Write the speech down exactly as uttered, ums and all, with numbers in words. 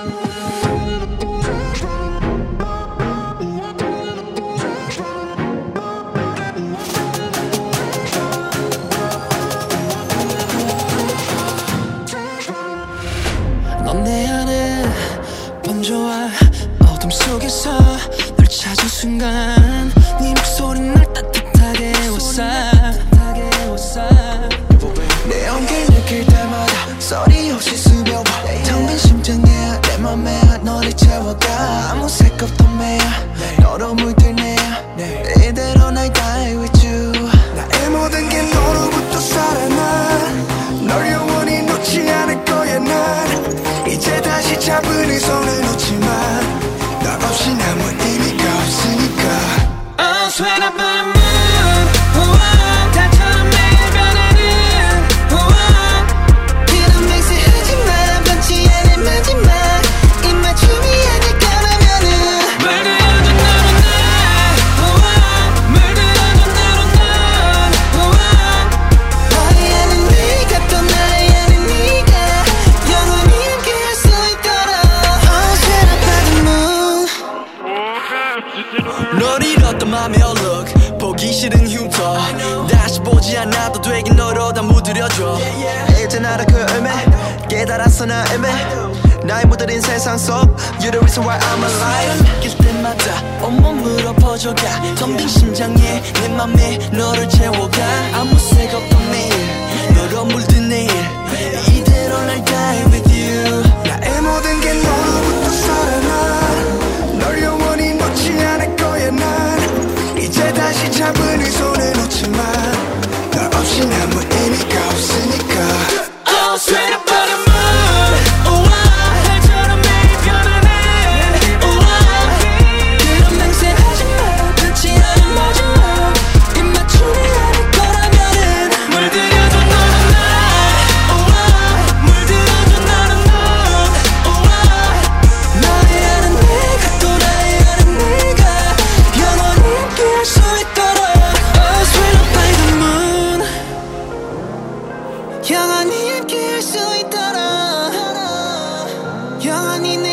넌 내 안에 번져와 어둠 속에서 널 찾은 순간 네 목소리는 날 따뜻하게 웃어 내 온길 느낄 때마다 소리 없이 스며와 텅 빈 심장에 내 맘에 너를 채워가 아무 색 없던 매야 너로 물들네야 이대로 날 die with you 나의 모든 게 너로부터 살아나 널 영원히 놓지 않을 거야 난 이제 다시 잡은 이 손을 놓지만 너 없이 아무 의미가 없으니까 I'm sweat up on the moon 우와, 달처럼 매일 변하는 우와, 그런 맹세하지마 변치 않을 마지막 입맞춤이 아닐 거라면은 물들어줘 너로 나 우와, 물들어줘 너로 넌 우와, 너의 아는 네가 또 나의 아는 네가 영원히 함께 할 수 있도록 I'm sweat up on the moon 널 잃었던 맘의 얼룩 보기 싫은 흉터 다시 보지 않아도 되긴 너로 다 무드려줘 이제 나라 그 의미 깨달았어 나 이미 나의 무뎌진 세상 속 You're the reason why I'm alive 느낄 때마다 온몸으로 퍼져가 텅 빈 심장에 내 맘에 너를 채워가 아무 색 없던 매일 너로 물든 내일 이대로 날 die with you 나의 모든 게 너로부터 살아나 널 영원히 놓지 않을 거야 난 이제 다시 잡은 이 손을 놓지만 너 없이 아무 의미가 없으니까 Oh, straight up on the moon 우와, 달처럼 매일 변하는 우와, 그런 맹세하지마 변치 않은 마지막 입맞춤이 아닐 거라면은 물들여줘 너로 나 우와, 물들어줘 너로 넌 우와, 너의 아는 내가 또 나의 아는 네가 영원히 함께 할 수 있도록 Oh, straight up by the moon 영원히 함께 할 수 있도록 영원히